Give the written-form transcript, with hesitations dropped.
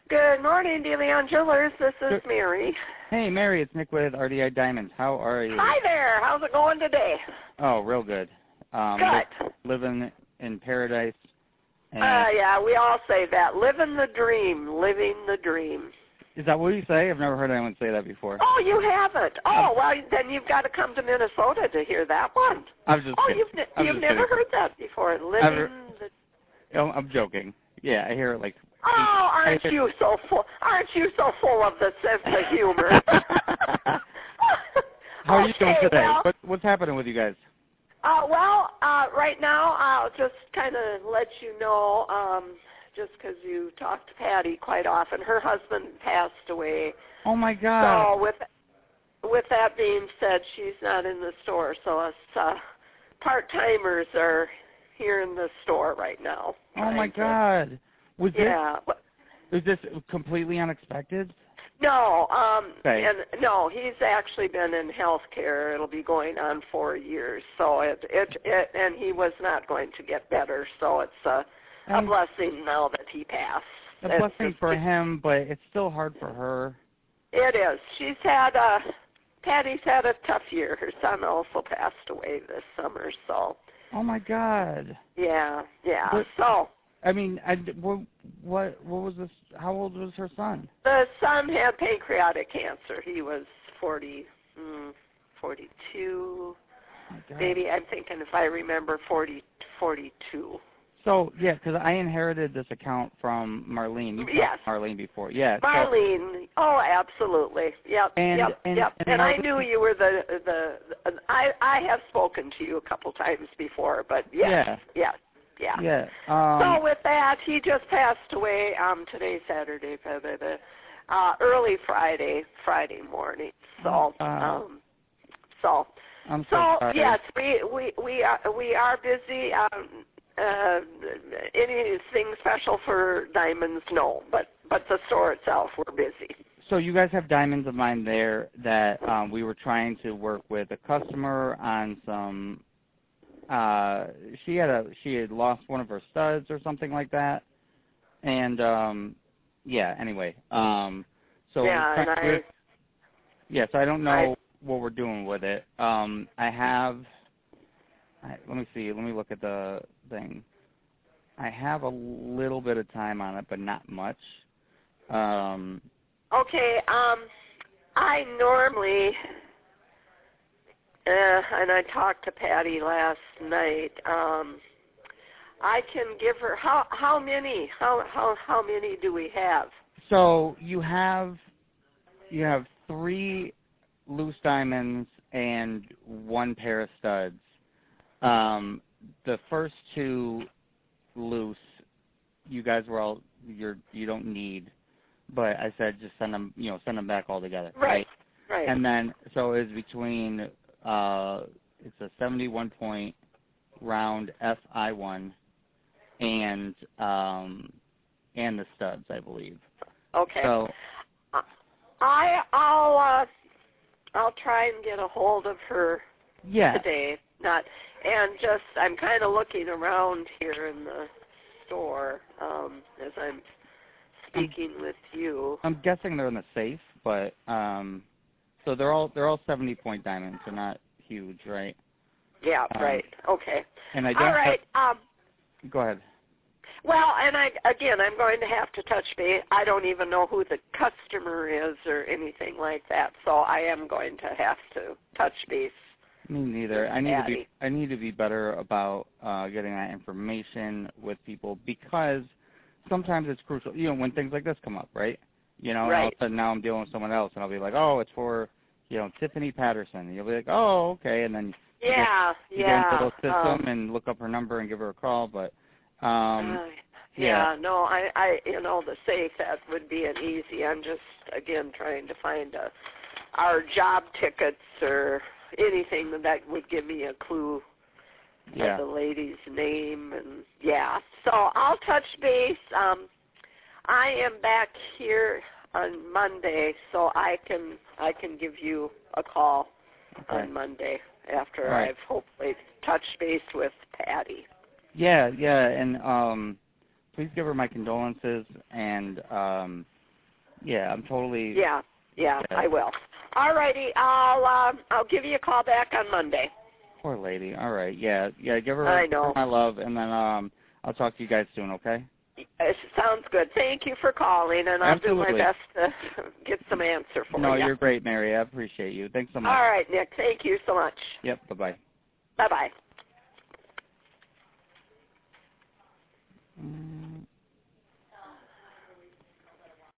Good morning, DeLeon Jewelers. This is Mary. Hey, Mary, it's Nick with RDI Diamonds. How are you? Hi there. How's it going today? Oh, real good. Good. Living in paradise. Yeah, we all say that. Living the dream. Living the dream. Is that what you say? I've never heard anyone say that before. Oh, you haven't? Oh, well, then you've got to come to Minnesota to hear that one. You've never heard that before. I'm joking. Yeah, I hear it like... Oh, aren't you so full of the sense of humor? How are you doing today? Well, What's happening with you guys? Right now, I'll just kind of let you know, just because you talk to Patty quite often, her husband passed away. Oh, my God. So with that being said, she's not in the store, so us part-timers are here in the store right now. Oh, my God. Was this completely unexpected? No, okay. And no, he's actually been in healthcare. It'll be going on 4 years, so and he was not going to get better. So it's a blessing now that he passed. A blessing for him, but it's still hard for her. It is. Patty's had a tough year. Her son also passed away this summer. So. Oh my God. Yeah. But, so. I mean, what was this? How old was her son? The son had pancreatic cancer. He was 42, maybe. I'm thinking if I remember 42. So yeah, because I inherited this account from Marlene. You've yes. Marlene before, yeah. Marlene. Oh, absolutely. Yep. And I knew you were I have spoken to you a couple times before, but yes. Yeah. Yeah. So with that, he just passed away today's Saturday, early Friday morning. So, I'm so sorry. Yes, we are busy. Anything special for diamonds? No, but the store itself, we're busy. So you guys have diamonds of mine there that we were trying to work with a customer on some. She had lost one of her studs or something like that, and anyway, so so I don't know what we're doing with it. Let me see. Let me look at the thing. I have a little bit of time on it, but not much. Okay. I normally. And I talked to Patty last night. I can give her how many? How many do we have? So you have 3 loose diamonds and 1 pair of studs. The first 2 loose, you guys were all you don't need, but I said just send them back all together. Right. And then so it's between. It's a 71-point round FI1 and the studs, I believe. Okay. So I'll try and get a hold of her today. I'm kind of looking around here in the store as I'm speaking with you. I'm guessing they're in the safe, but so they're all 70-point diamonds. They're not huge, right? Yeah, right. Okay. And I don't. All right. Go ahead. Well, and I'm going to have to touch base. I don't even know who the customer is or anything like that, so I am going to have to touch base. Me neither. I need to be better about getting that information with people because sometimes it's crucial. When things like this come up, right? And all of a sudden now I'm dealing with someone else, and I'll be like, oh, it's for, Tiffany Patterson. And you'll be like, oh, okay, and then you go into the system and look up her number and give her a call. But no, the safe, that would be an easy. I'm just again trying to find our job tickets or anything that would give me a clue of the lady's name and So I'll touch base. I am back here on Monday, so I can give you a call on Monday after I've hopefully touched base with Patty. Yeah, and please give her my condolences, and Yeah, I'm totally. Yeah, I will. All righty, I'll give you a call back on Monday. Poor lady. All right. Yeah. Give her my love, and then I'll talk to you guys soon. Okay. It sounds good. Thank you for calling, and I'll do my best to get some answer for you. No, you're great, Mary. I appreciate you. Thanks so much. All right, Nick. Thank you so much. Yep. Bye-bye. Bye-bye.